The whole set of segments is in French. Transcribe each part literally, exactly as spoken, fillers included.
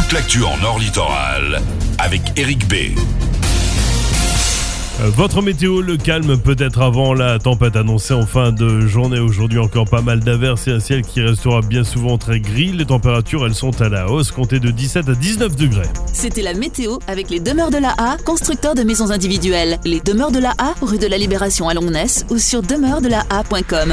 toute l'actu en Nord Littoral avec Eric B. Votre météo, le calme peut-être avant la tempête annoncée en fin de journée. Aujourd'hui encore pas mal d'averses et un ciel qui restera bien souvent très gris. Les températures, elles sont à la hausse, comptez de dix-sept à dix-neuf degrés. C'était la météo avec les Demeures de la A, constructeurs de maisons individuelles. Les Demeures de la A, rue de la Libération à Longnes ou sur demeures de la a point com.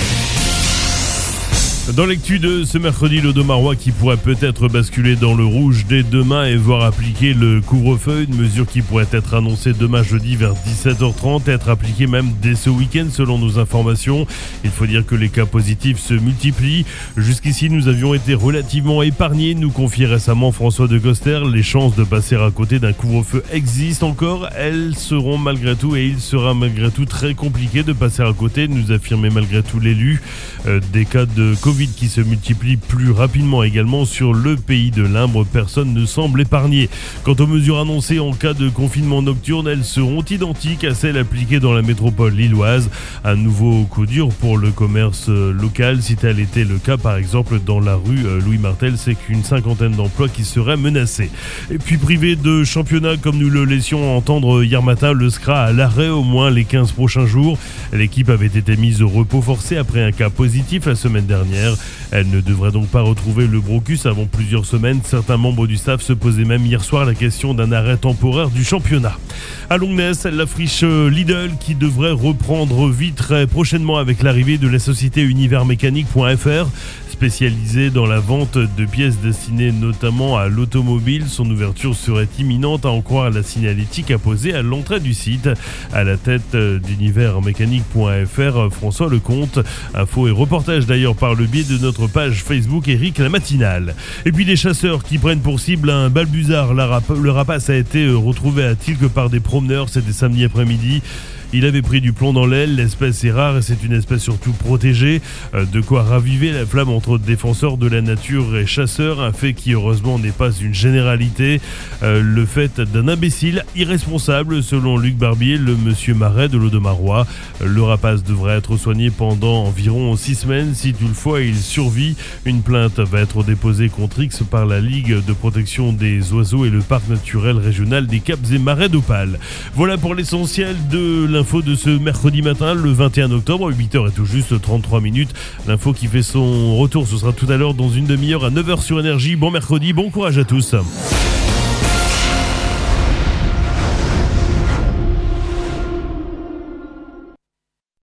Dans l'actu de ce mercredi, l'Audomarois qui pourrait peut-être basculer dans le rouge dès demain et voir appliquer le couvre-feu, une mesure qui pourrait être annoncée demain jeudi vers dix-sept heures trente et être appliquée même dès ce week-end selon nos informations. Il faut dire que les cas positifs se multiplient. Jusqu'ici, nous avions été relativement épargnés, nous confiait récemment François de Coster. Les chances de passer à côté d'un couvre-feu existent encore. Elles seront malgré tout et il sera malgré tout très compliqué de passer à côté, nous affirmait malgré tout l'élu. Euh, des cas de Covid qui se multiplient plus rapidement également sur le pays de l'Imbre, personne ne semble épargné. Quant aux mesures annoncées en cas de confinement nocturne, elles seront identiques à celles appliquées dans la métropole lilloise. Un nouveau coup dur pour le commerce local, si tel était le cas par exemple dans la rue Louis Martel, c'est qu'une cinquantaine d'emplois qui seraient menacés. Et puis privé de championnat comme nous le laissions entendre hier matin, le S C R A à l'arrêt au moins les quinze prochains jours. L'équipe avait été mise au repos forcé après un cas positif la semaine dernière. Elle ne devrait donc pas retrouver le Brocus avant plusieurs semaines. Certains membres du staff se posaient même hier soir la question d'un arrêt temporaire du championnat. À Longnes, la friche Lidl qui devrait reprendre vie très prochainement avec l'arrivée de la société univers mécanique point f r, spécialisée dans la vente de pièces destinées notamment à l'automobile. Son ouverture serait imminente, à en croire la signalétique apposée à l'entrée du site. À la tête d'univers mécanique point f r, François Lecomte. Info et reportage d'ailleurs par le biais de notre page Facebook Eric la matinale. Et puis des chasseurs qui prennent pour cible un balbuzard. Le rapace a été retrouvé à Tilque par des promeneurs, c'était samedi après-midi. Il avait pris du plomb dans l'aile, l'espèce est rare et c'est une espèce surtout protégée. De quoi raviver la flamme entre défenseurs de la nature et chasseurs, un fait qui heureusement n'est pas une généralité. Euh, le fait d'un imbécile irresponsable, selon Luc Barbier, le monsieur Marais de l'Audomarois. Le rapace devrait être soigné pendant environ six semaines. Si toutefois il survit, une plainte va être déposée contre X par la Ligue de protection des oiseaux et le parc naturel régional des Caps et Marais d'Opale. Voilà pour l'essentiel de l'information. L'info de ce mercredi matin, le vingt et un octobre, huit heures et tout juste trente-trois minutes. L'info qui fait son retour, ce sera tout à l'heure dans une demi-heure à neuf heures sur Énergie. Bon mercredi, bon courage à tous.